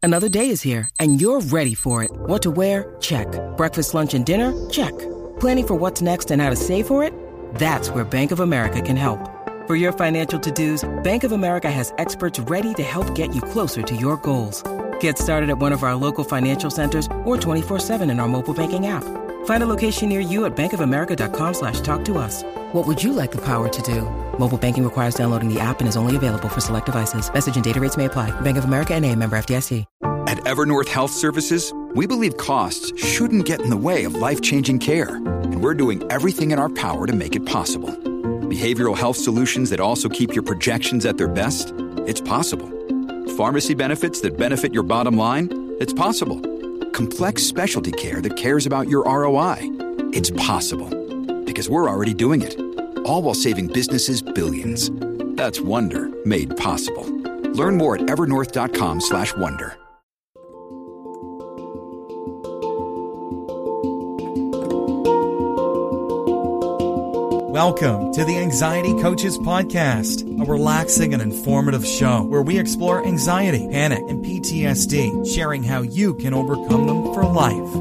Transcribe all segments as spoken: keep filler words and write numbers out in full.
Another day is here, and you're ready for it. What to wear? Check. Breakfast, lunch, and dinner? Check. Planning for what's next and how to save for it? That's where Bank of America can help. For your financial to-dos, Bank of America has experts ready to help get you closer to your goals. Get started at one of our local financial centers or twenty-four seven in our mobile banking app. Find a location near you at bankofamerica.com slash talk to us. What would you like the power to do? Mobile banking requires downloading the app and is only available for select devices. Message and data rates may apply. Bank of America N A, member F D I C. At Evernorth Health Services, we believe costs shouldn't get in the way of life-changing care, and we're doing everything in our power to make it possible. Behavioral health solutions that also keep your projections at their best? It's possible. Pharmacy benefits that benefit your bottom line? It's possible. Complex specialty care that cares about your R O I? It's possible. Because we're already doing it. All while saving businesses billions. That's Wonder made possible. Learn more at evernorth.com slash wonder. Welcome to the Anxiety Coaches Podcast, a relaxing and informative show where we explore anxiety, panic, and P T S D, sharing how you can overcome them for life.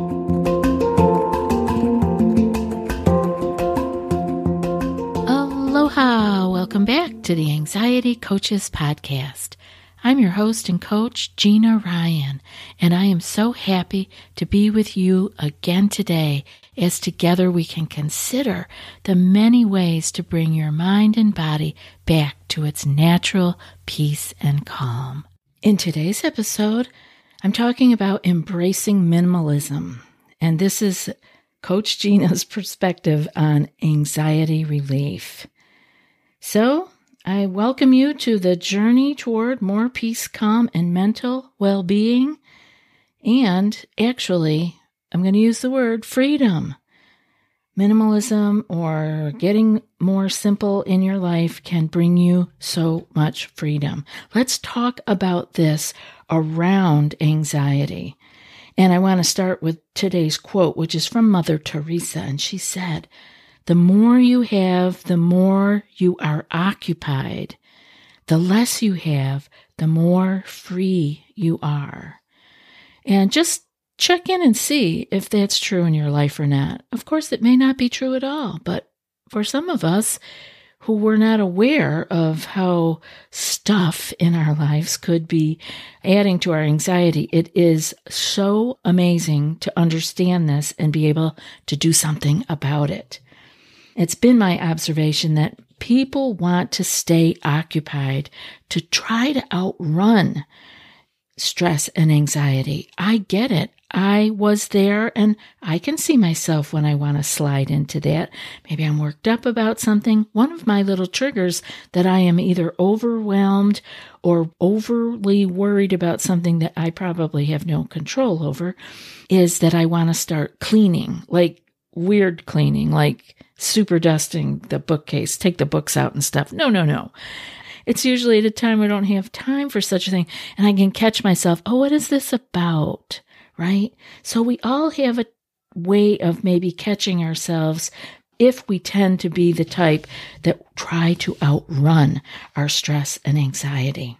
Aloha! Welcome back to the Anxiety Coaches Podcast. I'm your host and coach, Gina Ryan, and I am so happy to be with you again today as together we can consider the many ways to bring your mind and body back to its natural peace and calm. In today's episode, I'm talking about embracing minimalism, and this is Coach Gina's perspective on anxiety relief. So, I welcome you to the journey toward more peace, calm, and mental well-being. And actually, I'm going to use the word freedom. Minimalism or getting more simple in your life can bring you so much freedom. Let's talk about this around anxiety. And I want to start with today's quote, which is from Mother Teresa. And she said, "The more you have, the more you are occupied. The less you have, the more free you are." And just check in and see if that's true in your life or not. Of course, it may not be true at all, but for some of us who were not aware of how stuff in our lives could be adding to our anxiety, it is so amazing to understand this and be able to do something about it. It's been my observation that people want to stay occupied to try to outrun stress and anxiety. I get it. I was there, and I can see myself when I want to slide into that. Maybe I'm worked up about something. One of my little triggers that I am either overwhelmed or overly worried about something that I probably have no control over is that I want to start cleaning, like weird cleaning, like super dusting the bookcase, take the books out and stuff. No, no, no. It's usually at a time I don't have time for such a thing, and I can catch myself, oh, what is this about, right? So we all have a way of maybe catching ourselves if we tend to be the type that try to outrun our stress and anxiety.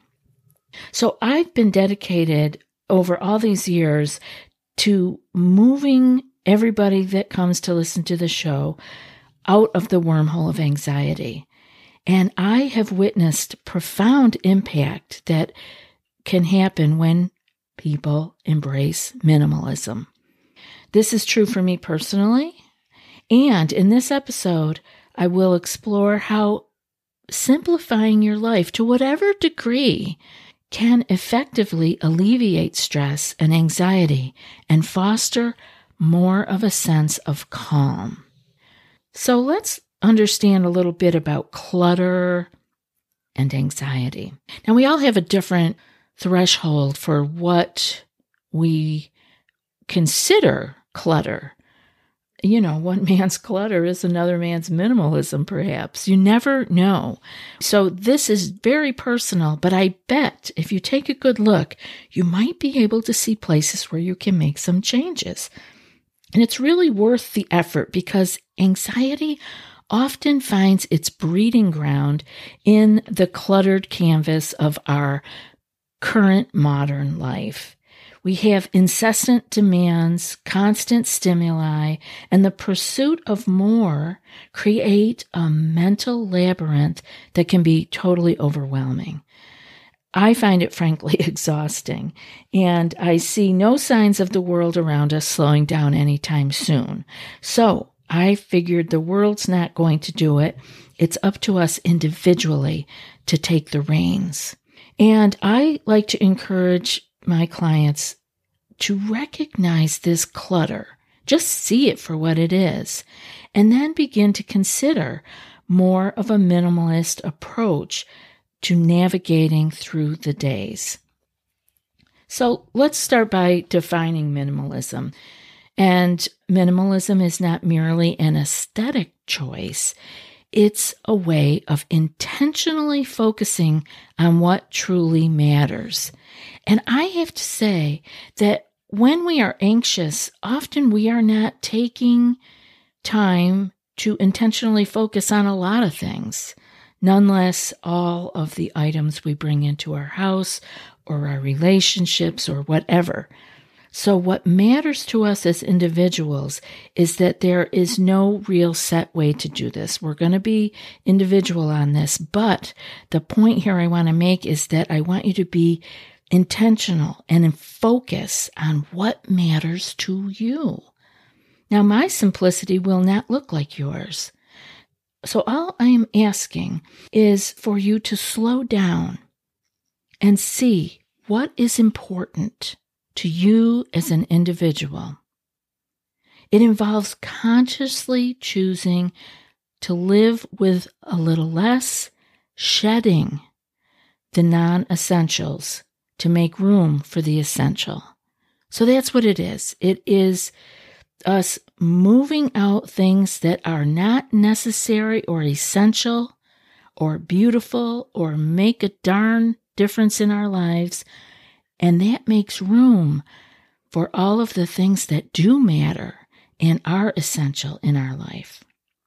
So I've been dedicated over all these years to moving everybody that comes to listen to the show out of the wormhole of anxiety. And I have witnessed profound impact that can happen when people embrace minimalism. This is true for me personally. And in this episode, I will explore how simplifying your life to whatever degree can effectively alleviate stress and anxiety and foster more of a sense of calm. So let's understand a little bit about clutter and anxiety. Now, we all have a different threshold for what we consider clutter. You know, one man's clutter is another man's minimalism, perhaps. You never know. So this is very personal, but I bet if you take a good look, you might be able to see places where you can make some changes. And it's really worth the effort because anxiety often finds its breeding ground in the cluttered canvas of our current modern life. We have incessant demands, constant stimuli, and the pursuit of more create a mental labyrinth that can be totally overwhelming. I find it frankly exhausting, and I see no signs of the world around us slowing down anytime soon. So I figured the world's not going to do it. It's up to us individually to take the reins. And I like to encourage my clients to recognize this clutter. Just see it for what it is, and then begin to consider more of a minimalist approach to navigating through the days. So let's start by defining minimalism. And minimalism is not merely an aesthetic choice. It's a way of intentionally focusing on what truly matters. And I have to say that when we are anxious, often we are not taking time to intentionally focus on a lot of things, none less all of the items we bring into our house or our relationships or whatever. So what matters to us as individuals is that there is no real set way to do this. We're going to be individual on this, but the point here I want to make is that I want you to be intentional and in focus on what matters to you. Now, my simplicity will not look like yours. So all I am asking is for you to slow down and see what is important to you as an individual. It involves consciously choosing to live with a little less, shedding the non-essentials to make room for the essential. So that's what it is. It is us moving out things that are not necessary or essential or beautiful or make a darn difference in our lives. And that makes room for all of the things that do matter and are essential in our life.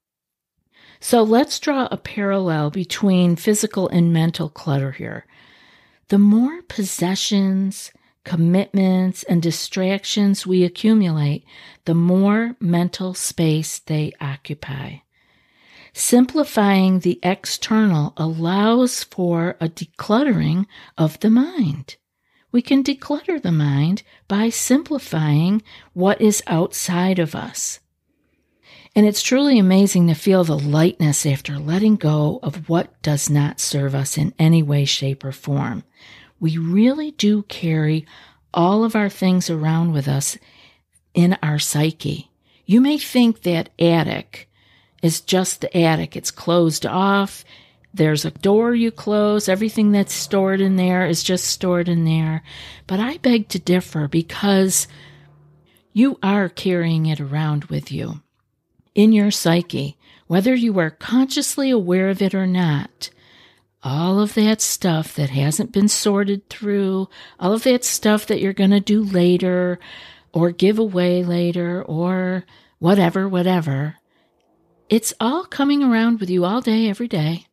So let's draw a parallel between physical and mental clutter here. The more possessions, commitments, and distractions we accumulate, the more mental space they occupy. Simplifying the external allows for a decluttering of the mind. We can declutter the mind by simplifying what is outside of us. And it's truly amazing to feel the lightness after letting go of what does not serve us in any way, shape, or form. We really do carry all of our things around with us in our psyche. You may think that attic is just the attic. It's closed off. There's a door you close. Everything that's stored in there is just stored in there. But I beg to differ because you are carrying it around with you in your psyche, whether you are consciously aware of it or not. All of that stuff that hasn't been sorted through, all of that stuff that you're going to do later or give away later or whatever, whatever, it's all coming around with you all day, every day.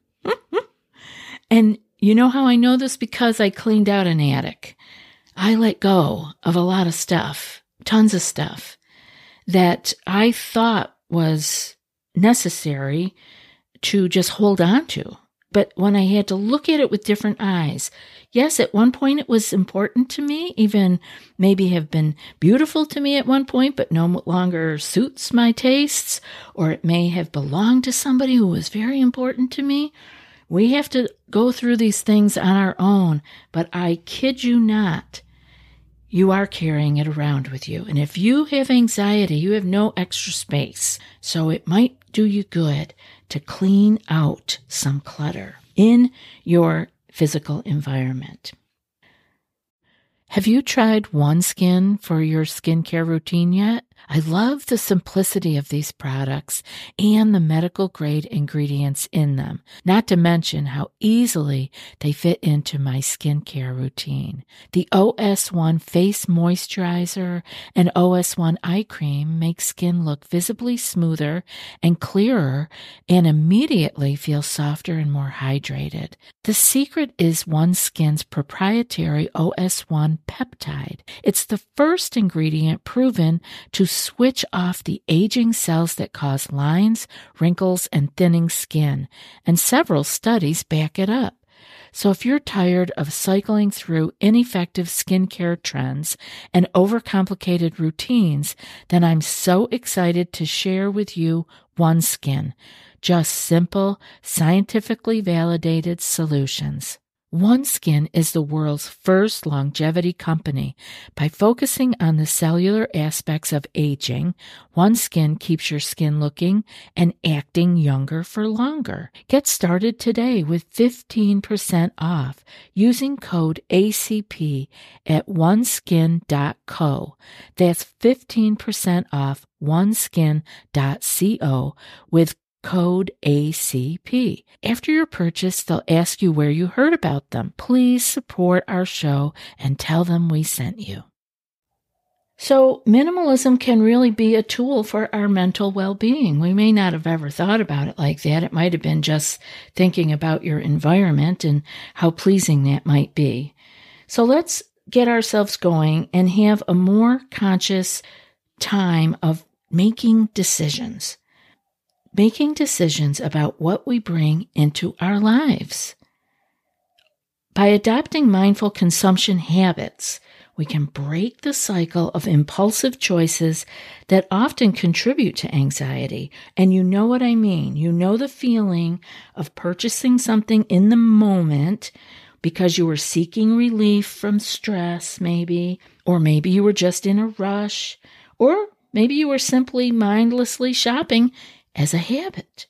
And you know how I know this? Because I cleaned out an attic. I let go of a lot of stuff, tons of stuff that I thought was necessary to just hold on to. But when I had to look at it with different eyes, yes, at one point it was important to me, even maybe have been beautiful to me at one point, but no longer suits my tastes, or it may have belonged to somebody who was very important to me. We have to go through these things on our own, but I kid you not, you are carrying it around with you. And if you have anxiety, you have no extra space. So it might do you good to clean out some clutter in your physical environment. Have you tried OneSkin for your skincare routine yet? I love the simplicity of these products and the medical grade ingredients in them, not to mention how easily they fit into my skincare routine. The O S one Face Moisturizer and O S one Eye Cream make skin look visibly smoother and clearer and immediately feel softer and more hydrated. The secret is OneSkin's proprietary O S one peptide. It's the first ingredient proven to switch off the aging cells that cause lines, wrinkles, and thinning skin, and several studies back it up. So if you're tired of cycling through ineffective skincare trends and overcomplicated routines, then I'm so excited to share with you OneSkin, just simple, scientifically validated solutions. OneSkin is the world's first longevity company. By focusing on the cellular aspects of aging, OneSkin keeps your skin looking and acting younger for longer. Get started today with fifteen percent off using code A C P at one skin dot co. That's fifteen percent off one skin dot co with code A C P. After your purchase, they'll ask you where you heard about them. Please support our show and tell them we sent you. So minimalism can really be a tool for our mental well-being. We may not have ever thought about it like that. It might have been just thinking about your environment and how pleasing that might be. So let's get ourselves going and have a more conscious time of making decisions. Making decisions about what we bring into our lives. By adopting mindful consumption habits, we can break the cycle of impulsive choices that often contribute to anxiety. And you know what I mean. You know the feeling of purchasing something in the moment because you were seeking relief from stress, maybe, or maybe you were just in a rush, or maybe you were simply mindlessly shopping as a habit.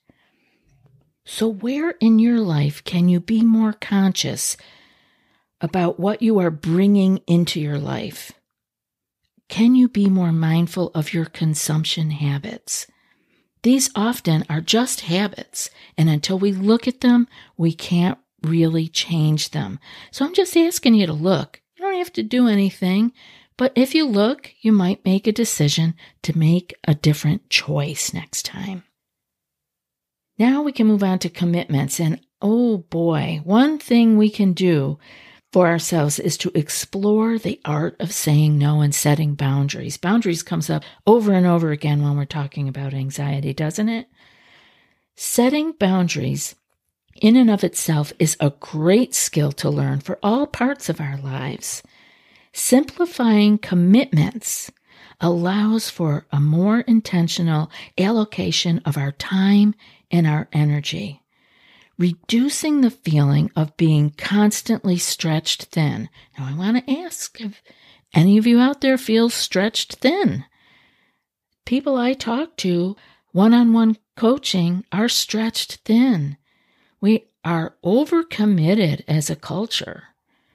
So where in your life can you be more conscious about what you are bringing into your life? Can you be more mindful of your consumption habits? These often are just habits, and until we look at them, we can't really change them. So I'm just asking you to look. You don't have to do anything, but if you look, you might make a decision to make a different choice next time. Now we can move on to commitments. And oh boy, one thing we can do for ourselves is to explore the art of saying no and setting boundaries. Boundaries comes up over and over again when we're talking about anxiety, doesn't it? Setting boundaries in and of itself is a great skill to learn for all parts of our lives. Simplifying commitments allows for a more intentional allocation of our time and our energy, reducing the feeling of being constantly stretched thin. Now, I want to ask if any of you out there feel stretched thin. People I talk to, one-on-one coaching, are stretched thin. We are overcommitted as a culture.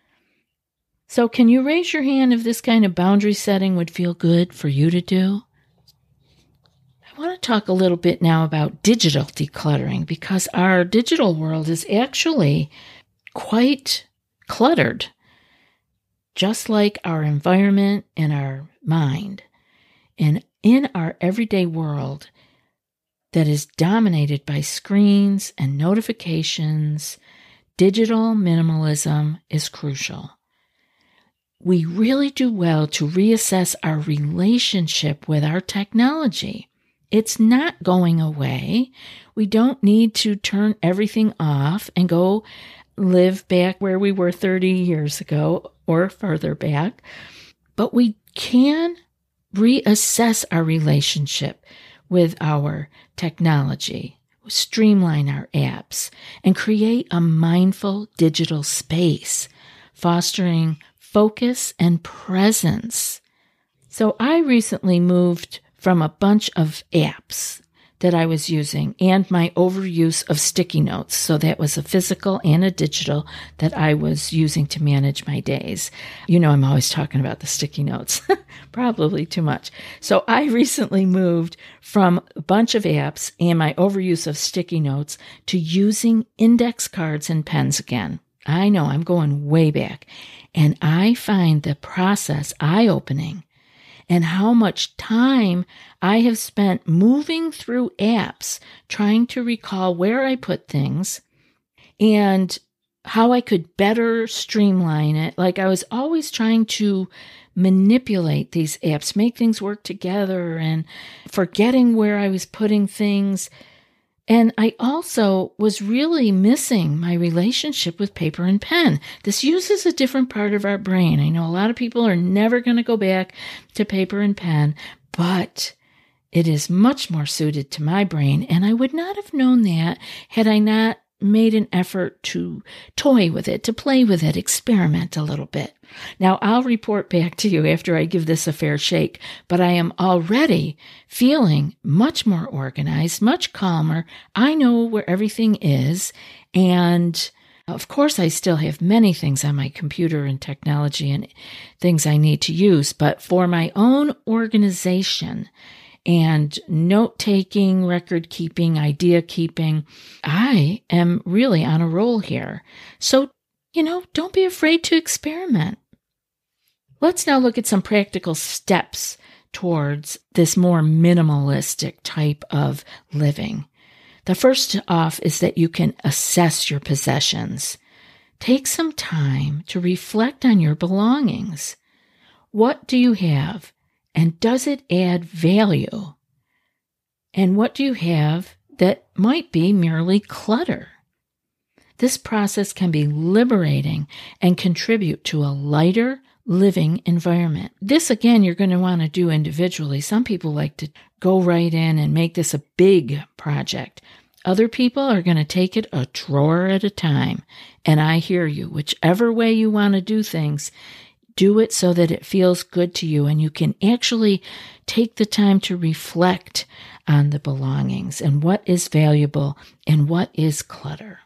So can you raise your hand if this kind of boundary setting would feel good for you to do? I want to talk a little bit now about digital decluttering, because our digital world is actually quite cluttered, just like our environment and our mind. And in our everyday world that is dominated by screens and notifications, digital minimalism is crucial. We really do well to reassess our relationship with our technology. It's not going away. We don't need to turn everything off and go live back where we were thirty years ago or further back. But we can reassess our relationship with our technology, streamline our apps, and create a mindful digital space, fostering focus and presence. So I recently moved from a bunch of apps that I was using and my overuse of sticky notes. So that was a physical and a digital that I was using to manage my days. You know, I'm always talking about the sticky notes, probably too much. So I recently moved from a bunch of apps and my overuse of sticky notes to using index cards and pens again. I know I'm going way back, and I find the process eye-opening. And how much time I have spent moving through apps, trying to recall where I put things and how I could better streamline it. Like I was always trying to manipulate these apps, make things work together and forgetting where I was putting things. And I also was really missing my relationship with paper and pen. This uses a different part of our brain. I know a lot of people are never going to go back to paper and pen, but it is much more suited to my brain. And I would not have known that had I not made an effort to toy with it, to play with it, experiment a little bit. Now, I'll report back to you after I give this a fair shake, but I am already feeling much more organized, much calmer. I know where everything is, and of course, I still have many things on my computer and technology and things I need to use, but for my own organization and note-taking, record-keeping, idea-keeping, I am really on a roll here. So, you know, don't be afraid to experiment. Let's now look at some practical steps towards this more minimalistic type of living. The first off is that you can assess your possessions. Take some time to reflect on your belongings. What do you have? And does it add value? And what do you have that might be merely clutter? This process can be liberating and contribute to a lighter living environment. This, again, you're going to want to do individually. Some people like to go right in and make this a big project. Other people are going to take it a drawer at a time. And I hear you. Whichever way you want to do things, do it so that it feels good to you and you can actually take the time to reflect on the belongings and what is valuable and what is clutter.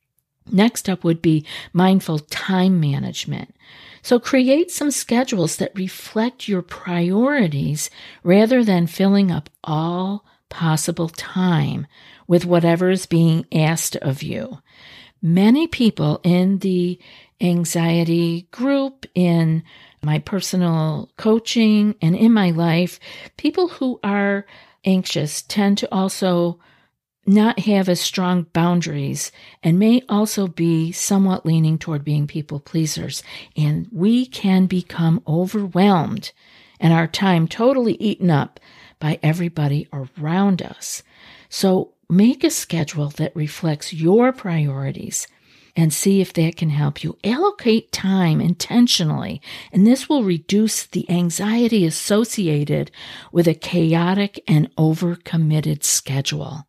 Next up would be mindful time management. So create some schedules that reflect your priorities rather than filling up all possible time with whatever is being asked of you. Many people in the anxiety group, in my personal coaching, and in my life, people who are anxious tend to also not have as strong boundaries and may also be somewhat leaning toward being people pleasers. And we can become overwhelmed and our time totally eaten up by everybody around us. So make a schedule that reflects your priorities and see if that can help you. Allocate time intentionally, and this will reduce the anxiety associated with a chaotic and overcommitted schedule.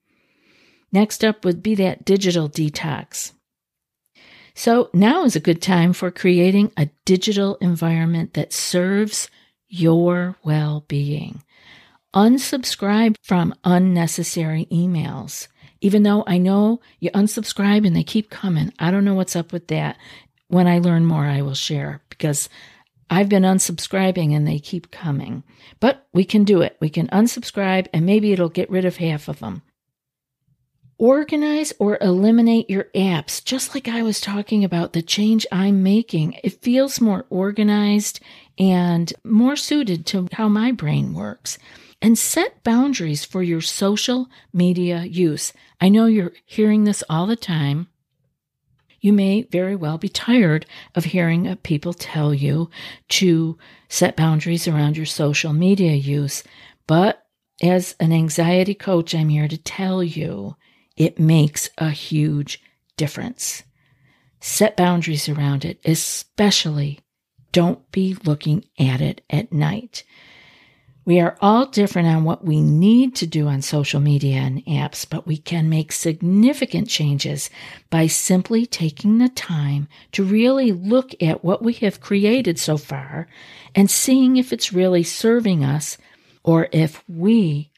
Next up would be that digital detox. So now is a good time for creating a digital environment that serves your well-being. Unsubscribe from unnecessary emails. Even though I know you unsubscribe and they keep coming. I don't know what's up with that. When I learn more, I will share because I've been unsubscribing and they keep coming. But we can do it. We can unsubscribe and maybe it'll get rid of half of them. Organize or eliminate your apps, just like I was talking about the change I'm making. It feels more organized and more suited to how my brain works. And set boundaries for your social media use. I know you're hearing this all the time. You may very well be tired of hearing people tell you to set boundaries around your social media use. But as an anxiety coach, I'm here to tell you it makes a huge difference. Set boundaries around it, especially don't be looking at it at night. We are all different on what we need to do on social media and apps, but we can make significant changes by simply taking the time to really look at what we have created so far and seeing if it's really serving us or if we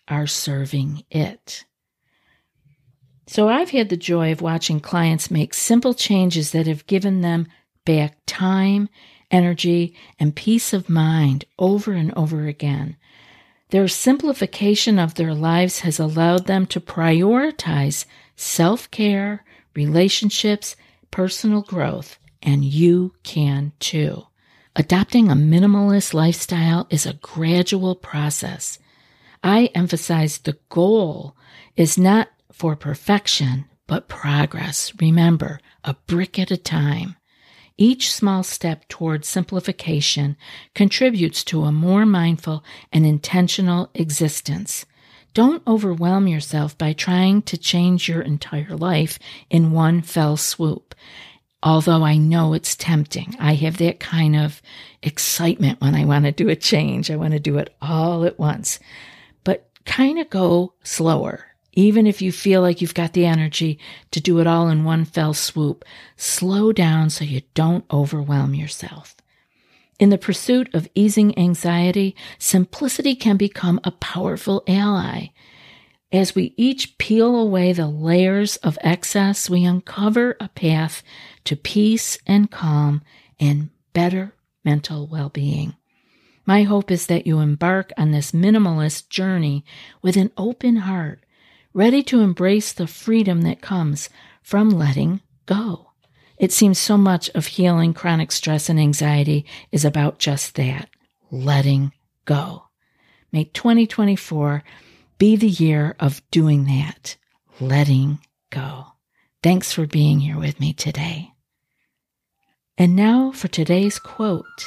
are serving it. So I've had the joy of watching clients make simple changes that have given them back time, energy, and peace of mind over and over again. Their simplification of their lives has allowed them to prioritize self-care, relationships, personal growth, and you can too. Adopting a minimalist lifestyle is a gradual process. I emphasize the goal is not for perfection, but progress. Remember, a brick at a time. Each small step toward simplification contributes to a more mindful and intentional existence. Don't overwhelm yourself by trying to change your entire life in one fell swoop. Although I know it's tempting. I have that kind of excitement when I want to do a change. I want to do it all at once. But kind of go slower. Even if you feel like you've got the energy to do it all in one fell swoop, slow down so you don't overwhelm yourself. In the pursuit of easing anxiety, simplicity can become a powerful ally. As we each peel away the layers of excess, we uncover a path to peace and calm and better mental well-being. My hope is that you embark on this minimalist journey with an open heart, ready to embrace the freedom that comes from letting go. It seems so much of healing chronic stress and anxiety is about just that, letting go. May twenty twenty-four be the year of doing that, letting go. Thanks for being here with me today. And now for today's quote.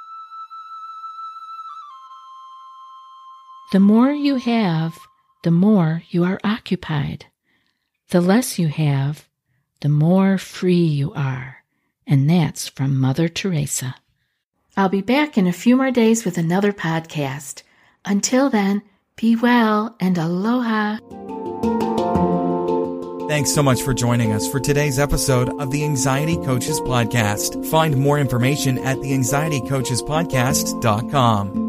The more you have, the more you are occupied. The less you have, the more free you are. And that's from Mother Teresa. I'll be back in a few more days with another podcast. Until then, be well and aloha. Thanks so much for joining us for today's episode of the Anxiety Coaches Podcast. Find more information at the anxiety coaches podcast dot com.